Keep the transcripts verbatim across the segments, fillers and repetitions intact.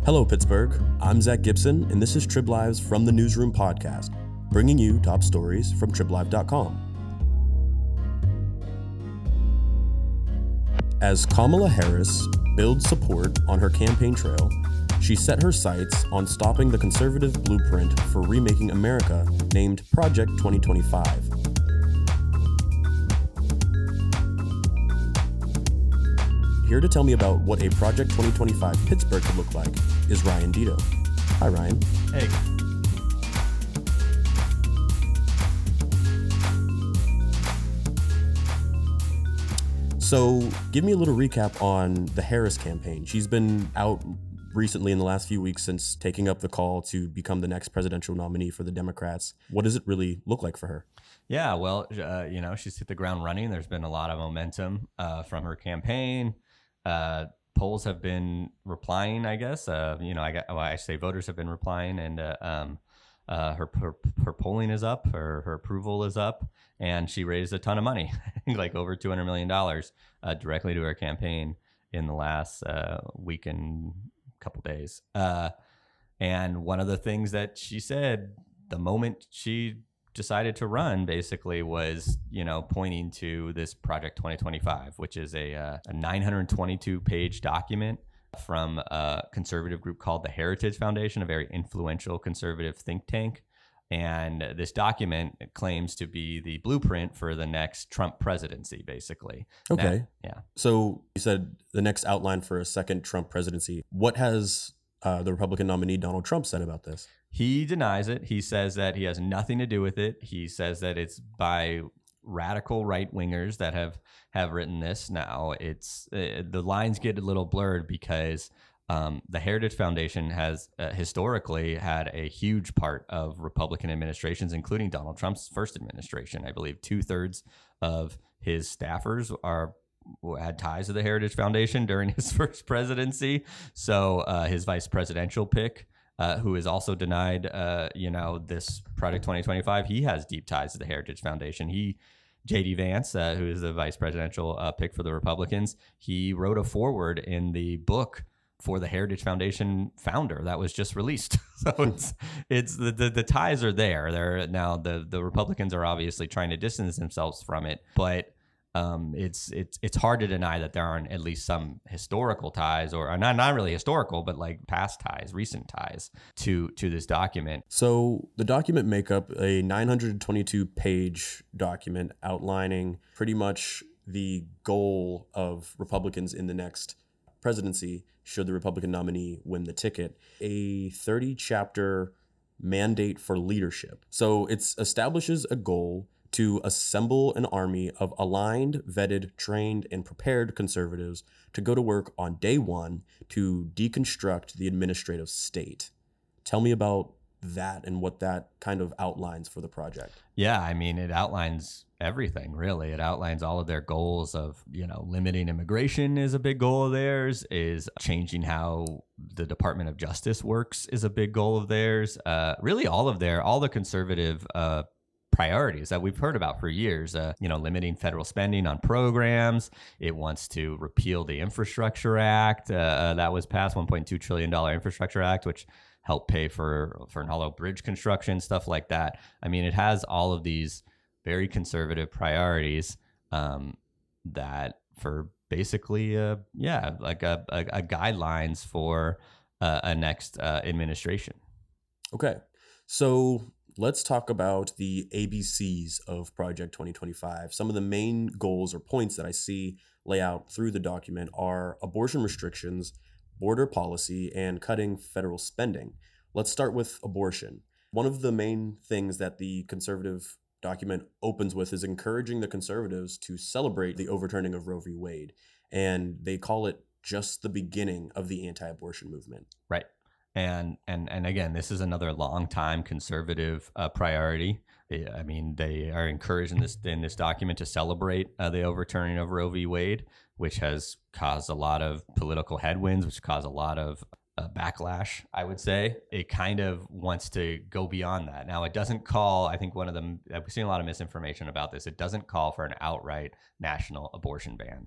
Hello, Pittsburgh. I'm Zach Gibson, and this is Trib Live's From the Newsroom podcast, bringing you top stories from trib live dot com. As Kamala Harris builds support on her campaign trail, she set her sights on stopping the conservative blueprint for remaking America named Project twenty twenty-five. Here to tell me about what a Project twenty twenty-five Pittsburgh could look like is Ryan Dito. Hi, Ryan. Hey. So give me a little recap on the Harris campaign. She's been out recently in the last few weeks since taking up the call to become the next presidential nominee for the Democrats. What does it really look like for her? Yeah, well, uh, you know, she's hit the ground running. There's been a lot of momentum uh, from her campaign. Uh, polls have been replying, I guess. Uh, you know, I got, well, I say voters have been replying, and uh, um, uh, her, her her polling is up, her her approval is up, and she raised a ton of money, like over two hundred million dollars, uh, directly to her campaign in the last uh, week and couple days. Uh, and one of the things that she said the moment she decided to run basically was, you know, pointing to this Project twenty twenty-five, which is a, uh, a nine hundred twenty-two page document from a conservative group called the Heritage Foundation, a very influential conservative think tank. And this document claims to be the blueprint for the next Trump presidency, basically. Okay. Now, yeah. So you said the next outline for a second Trump presidency. What has uh, the Republican nominee Donald Trump said about this? He denies it. He says that he has nothing to do with it. He says that it's by radical right wingers that have, have written this. Now, it's uh, the lines get a little blurred because Um, the Heritage Foundation has uh, historically had a huge part of Republican administrations, including Donald Trump's first administration. I believe two thirds of his staffers are had ties to the Heritage Foundation during his first presidency. So uh, his vice presidential pick, uh, who is also denied, uh, you know, this Project twenty twenty-five, he has deep ties to the Heritage Foundation. He J D Vance, uh, who is the vice presidential uh, pick for the Republicans, he wrote a foreword in the book for the Heritage Foundation founder that was just released. So it's it's the, the the ties are there. They're now the the Republicans are obviously trying to distance themselves from it, but um, it's it's it's hard to deny that there aren't at least some historical ties, or, or not not really historical, but like past ties, recent ties to to this document. So the document make up a nine hundred twenty-two page document outlining pretty much the goal of Republicans in the next presidency should the Republican nominee win the ticket, a thirty chapter mandate for leadership. So it establishes a goal to assemble an army of aligned, vetted, trained, and prepared conservatives to go to work on day one to deconstruct the administrative state. Tell me about that and what that kind of outlines for the project. Yeah, I mean, it outlines everything, really. It outlines all of their goals of, you know, limiting immigration is a big goal of theirs, is changing how the Department of Justice works is a big goal of theirs. Uh, really, all of their, all the conservative uh, priorities that we've heard about for years, uh, you know, limiting federal spending on programs. It wants to repeal the Infrastructure Act. Uh, that was passed, one point two trillion dollars Infrastructure Act, which help pay for for hollow bridge construction, stuff like that. I mean, it has all of these very conservative priorities um, that for basically, uh, yeah, like a, a, a guidelines for uh, a next uh, administration. Okay, so let's talk about the A B Cs of Project twenty twenty-five. Some of the main goals or points that I see lay out through the document are abortion restrictions, border policy, and cutting federal spending. Let's start with abortion. One of the main things that the conservative document opens with is encouraging the conservatives to celebrate the overturning of Roe v. Wade. And they call it just the beginning of the anti-abortion movement. Right. And and and again, this is another long-time conservative uh, priority. I mean, they are encouraged in this in this document to celebrate uh, the overturning of Roe v. Wade, which has caused a lot of political headwinds, which caused a lot of uh, backlash, I would say. It kind of wants to go beyond that. Now, it doesn't call, I think one of them, I've seen a lot of misinformation about this. It doesn't call for an outright national abortion ban.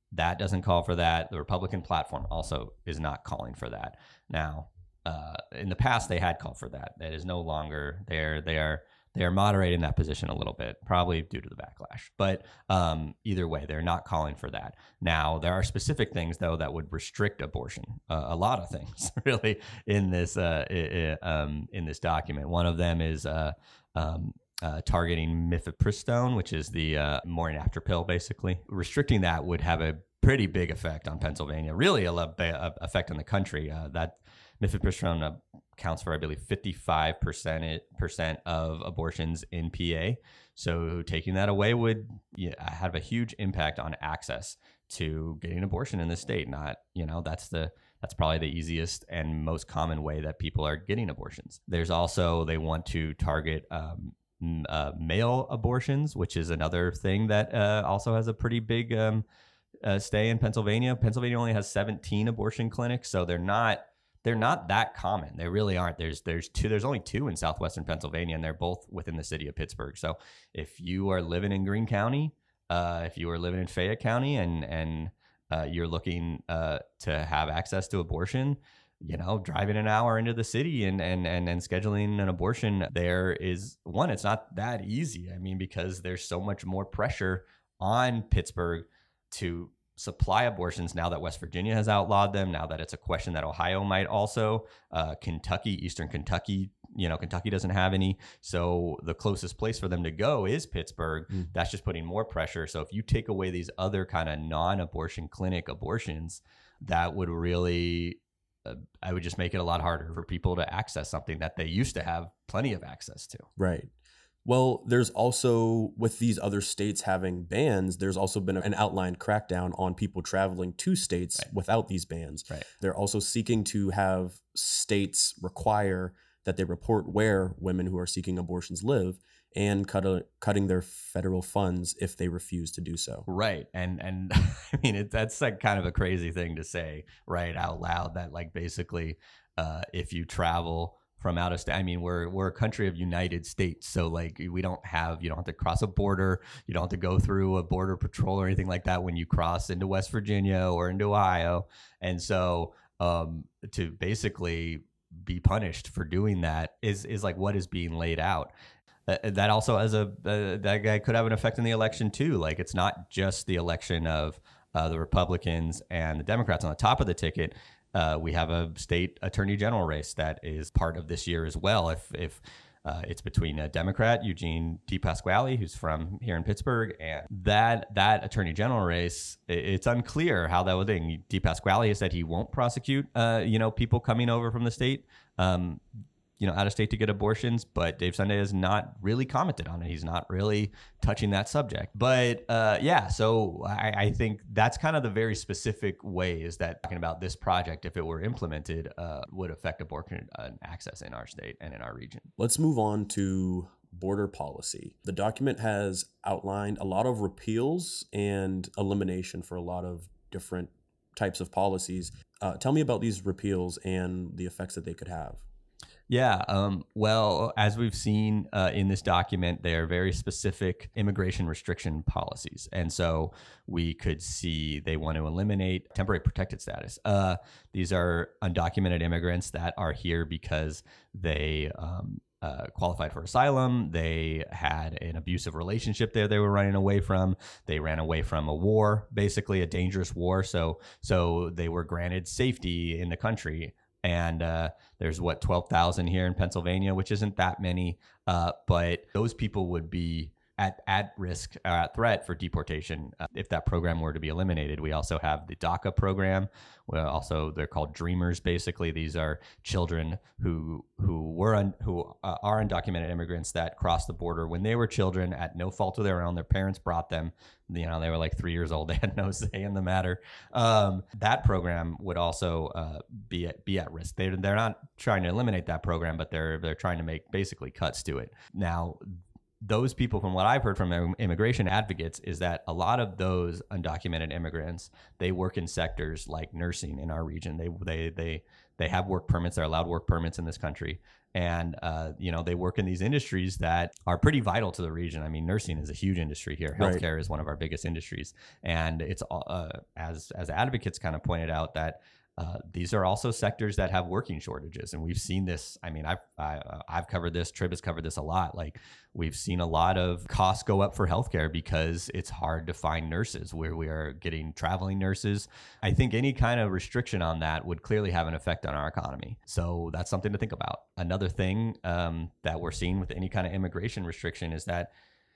That doesn't call for that. The Republican platform also is not calling for that. Now, uh, in the past, they had called for that. That is no longer there. They are they are moderating that position a little bit, probably due to the backlash. But um, either way, they're not calling for that. Now, there are specific things, though, that would restrict abortion. Uh, a lot of things, really, in this uh, I- I- um, in this document. One of them is uh, um, uh, targeting mifepristone, which is the uh, morning after pill, basically. Restricting that would have a pretty big effect on Pennsylvania, really a lot of effect on the country. Uh, that mifepristone uh, accounts for, I believe, fifty-five percent percent of abortions in P A. So taking that away would yeah, have a huge impact on access to getting an abortion in the state. Not, you know, that's the that's probably the easiest and most common way that people are getting abortions. There's also, they want to target um, uh, male abortions, which is another thing that uh, also has a pretty big um, uh, stay in Pennsylvania. Pennsylvania only has seventeen abortion clinics, so they're not they're not that common. They really aren't. There's there's two. There's only two in southwestern Pennsylvania, and they're both within the city of Pittsburgh. So if you are living in Greene County, uh, if you are living in Fayette County, and and uh, you're looking uh, to have access to abortion, you know, driving an hour into the city and and and and scheduling an abortion there is one. It's not that easy. I mean, because there's so much more pressure on Pittsburgh to supply abortions now that West Virginia has outlawed them, now that it's a question that Ohio might also, uh, Kentucky, Eastern Kentucky, you know, Kentucky doesn't have any. So the closest place for them to go is Pittsburgh. Mm. That's just putting more pressure. So if you take away these other kind of non-abortion clinic abortions, that would really, uh, I would just make it a lot harder for people to access something that they used to have plenty of access to. Right. Well, there's also, with these other states having bans, there's also been an outlined crackdown on people traveling to states right. without these bans. Right. They're also seeking to have states require that they report where women who are seeking abortions live and cut a, cutting their federal funds if they refuse to do so. Right. And, and I mean, it, that's like kind of a crazy thing to say right out loud, that like basically uh, if you travel from out of state. I mean, we're we're a country of United States, so like we don't have you don't have to cross a border, you don't have to go through a border patrol or anything like that when you cross into West Virginia or into Ohio, and so um, to basically be punished for doing that is is like what is being laid out. Uh, that also has a uh, that guy could have an effect in the election too. Like it's not just the election of uh, the Republicans and the Democrats on the top of the ticket. Uh, we have a state attorney general race that is part of this year as well. If if uh, it's between a Democrat, Eugene DePasquale, who's from here in Pittsburgh, and that that attorney general race, it's unclear how that would be. DePasquale has said he won't prosecute, uh, you know, people coming over from the state, um, you know, out of state to get abortions. But Dave Sunday has not really commented on it. He's not really touching that subject. But uh, yeah, so I, I think that's kind of the very specific ways that talking about this project, if it were implemented, uh, would affect abortion uh, access in our state and in our region. Let's move on to border policy. The document has outlined a lot of repeals and elimination for a lot of different types of policies. Uh, tell me about these repeals and the effects that they could have. Yeah. Um, well, as we've seen uh, in this document, they are very specific immigration restriction policies. And so we could see they want to eliminate temporary protected status. Uh, these are undocumented immigrants that are here because they um, uh, qualified for asylum. They had an abusive relationship there they were running away from. They ran away from a war, basically a dangerous war. So, so they were granted safety in the country. And uh, there's what twelve thousand here in Pennsylvania, which isn't that many, uh, but those people would be at at risk, uh, at threat for deportation uh, if that program were to be eliminated. We also have the DACA program. Well, also they're called Dreamers. Basically, these are children who who were un, who uh, are undocumented immigrants that crossed the border when they were children at no fault of their own. Their parents brought them. You know, they were like three years old. They had no say in the matter. Um, that program would also uh, be at, be at risk. They they're not trying to eliminate that program, but they're they're trying to make basically cuts to it. Now, those people, from what I've heard from im- immigration advocates, is that a lot of those undocumented immigrants, they work in sectors like nursing in our region. They they they they have work permits. They're allowed work permits in this country, and uh, you know, they work in these industries that are pretty vital to the region. I mean, nursing is a huge industry here. Healthcare right. is one of our biggest industries, and it's uh, as as advocates kind of pointed out that. Uh, these are also sectors that have working shortages, and we've seen this. I mean, I've I, uh, I've covered this. Trib has covered this a lot. Like, we've seen a lot of costs go up for healthcare because it's hard to find nurses. Where we are getting traveling nurses, I think any kind of restriction on that would clearly have an effect on our economy. So that's something to think about. Another thing um, that we're seeing with any kind of immigration restriction is that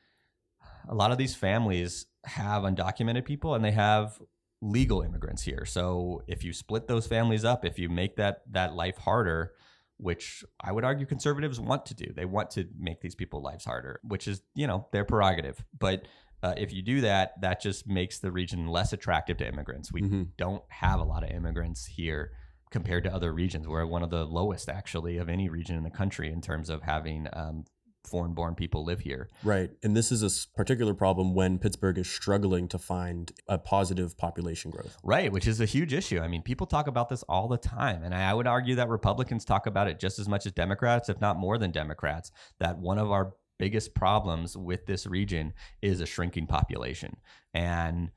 a lot of these families have undocumented people and they have legal immigrants here. So if you split those families up, if you make that that life harder, which I would argue conservatives want to do, they want to make these people's lives harder, which is, you know, their prerogative. But uh, if you do that, that just makes the region less attractive to immigrants. We mm-hmm. don't have a lot of immigrants here compared to other regions. We're one of the lowest, actually, of any region in the country in terms of having um, foreign-born people live here. Right. And this is a particular problem when Pittsburgh is struggling to find a positive population growth. Right, which is a huge issue. I mean, people talk about this all the time. And I would argue that Republicans talk about it just as much as Democrats, if not more than Democrats, that one of our biggest problems with this region is a shrinking population. And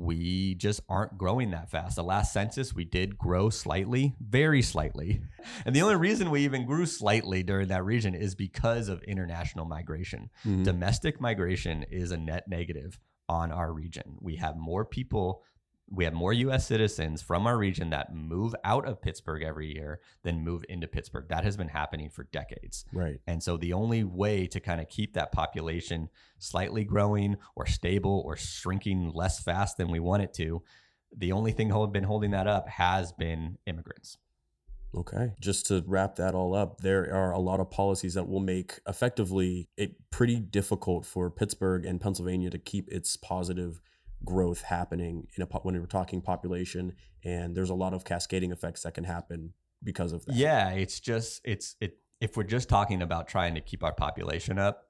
we just aren't growing that fast. The last census, we did grow slightly, very slightly. And the only reason we even grew slightly during that region is because of international migration. Mm-hmm. Domestic migration is a net negative on our region. We have more people, we have more U S citizens from our region that move out of Pittsburgh every year than move into Pittsburgh. That has been happening for decades. Right. And so the only way to kind of keep that population slightly growing or stable or shrinking less fast than we want it to, the only thing hold, been holding that up has been immigrants. Okay. Just to wrap that all up, there are a lot of policies that will make effectively it pretty difficult for Pittsburgh and Pennsylvania to keep its positive growth happening in a when we're talking population, and there's a lot of cascading effects that can happen because of that. Yeah, it's just it's it if we're just talking about trying to keep our population up,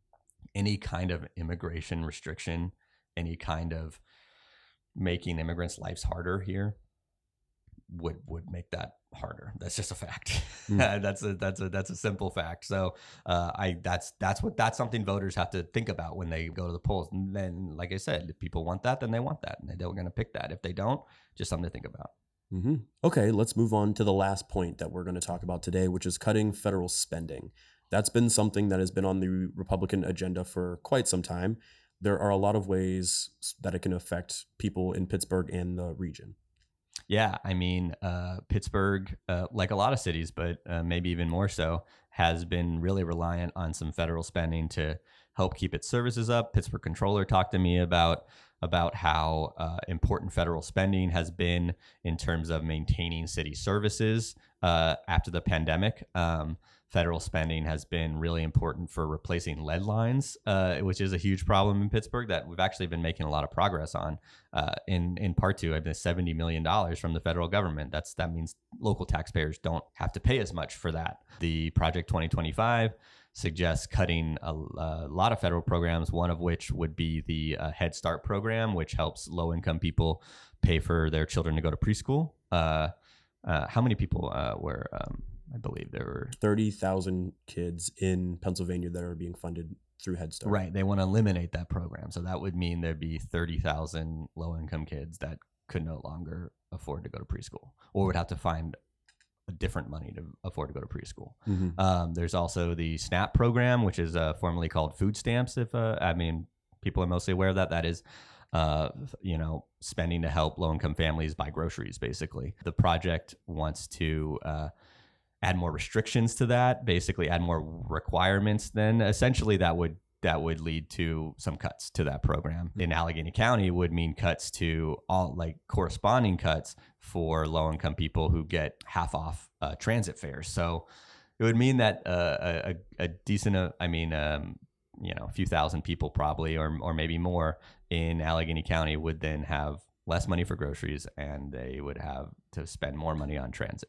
any kind of immigration restriction, any kind of making immigrants' lives harder here would would make that harder. That's just a fact. Mm. that's a that's a that's a simple fact. So uh, I that's that's what that's something voters have to think about when they go to the polls. And then, like I said, if people want that, then they want that, and they're going to pick that. If they don't, just something to think about. Mm-hmm. Okay, let's move on to the last point that we're going to talk about today, which is cutting federal spending. That's been something that has been on the Republican agenda for quite some time. There are a lot of ways that it can affect people in Pittsburgh and the region. Yeah, I mean, uh, Pittsburgh, uh, like a lot of cities, but uh, maybe even more so, has been really reliant on some federal spending to help keep its services up. Pittsburgh Comptroller talked to me about about how uh, important federal spending has been in terms of maintaining city services uh, after the pandemic. Um, federal spending has been really important for replacing lead lines, uh, which is a huge problem in Pittsburgh that we've actually been making a lot of progress on. Uh, in in part two, I've been seventy million dollars from the federal government. That's that means local taxpayers don't have to pay as much for that. The Project twenty twenty-five suggests cutting a, a lot of federal programs, one of which would be the uh, Head Start program, which helps low-income people pay for their children to go to preschool. Uh, uh, how many people uh, were... Um, I believe there were thirty thousand kids in Pennsylvania that are being funded through Head Start. Right. They want to eliminate that program. So that would mean there'd be thirty thousand low-income kids that could no longer afford to go to preschool or would have to find a different money to afford to go to preschool. Mm-hmm. Um, there's also the SNAP program, which is uh, formerly called food stamps. If uh, I mean, people are mostly aware of that. That is Uh, you know, spending to help low-income families buy groceries, basically. The project wants to uh, add more restrictions to that, basically add more requirements. Then essentially that would that would lead to some cuts to that program. In Allegheny County would mean cuts to all like corresponding cuts for low-income people who get half off uh, transit fares. So it would mean that uh, a, a decent, uh, I mean, um, you know, a few thousand people probably, or or maybe more in Allegheny County would then have less money for groceries and they would have to spend more money on transit.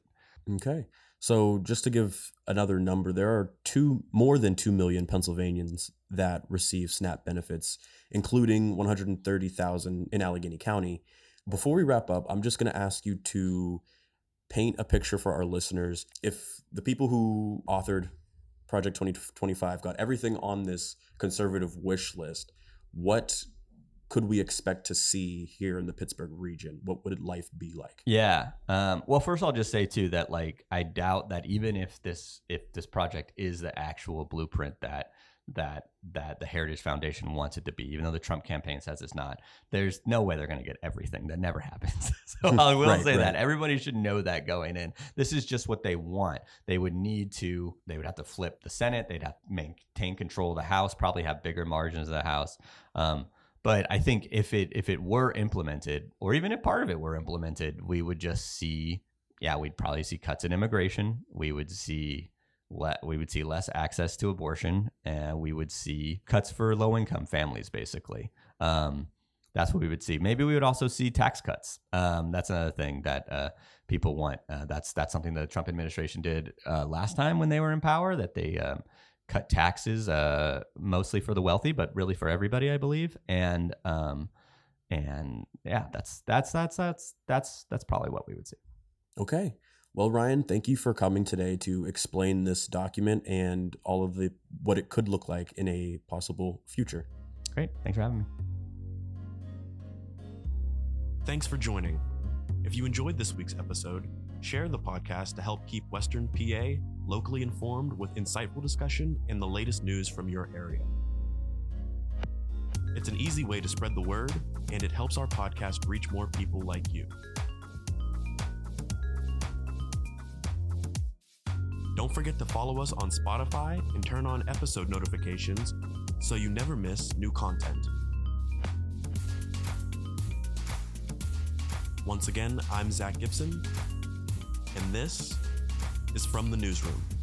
Okay. So just to give another number, there are two more than two million Pennsylvanians that receive SNAP benefits, including one hundred thirty thousand in Allegheny County. Before we wrap up, I'm just going to ask you to paint a picture for our listeners. If the people who authored Project twenty twenty-five got everything on this conservative wish list, what could we expect to see here in the Pittsburgh region? What would life be like? Yeah. Um, well, first I'll just say too that like I doubt that even if this if this project is the actual blueprint that that that the Heritage Foundation wants it to be, even though the Trump campaign says it's not, there's no way they're going to get everything. That never happens. So I will Right, say right. that everybody should know that going in. This is just what they want. They would need to. They would have to flip the Senate. They'd have to maintain control of the House. Probably have bigger margins of the House. Um, But I think if it if it were implemented, or even if part of it were implemented, we would just see, yeah, we'd probably see cuts in immigration. We would see le- we would see less access to abortion, and we would see cuts for low income families. Basically, um, that's what we would see. Maybe we would also see tax cuts. Um, that's another thing that uh, people want. Uh, that's that's something the Trump administration did uh, last time when they were in power. That they um, cut taxes, uh, mostly for the wealthy, but really for everybody, I believe. And um, and yeah, that's that's that's that's that's that's probably what we would see. Okay. Well, Ryan, thank you for coming today to explain this document and all of the what it could look like in a possible future. Great, thanks for having me. Thanks for joining. If you enjoyed this week's episode, share the podcast to help keep Western P A locally informed with insightful discussion and the latest news from your area. It's an easy way to spread the word, and it helps our podcast reach more people like you. Don't forget to follow us on Spotify and turn on episode notifications so you never miss new content. Once again, I'm Zach Gibson, and this is From the Newsroom.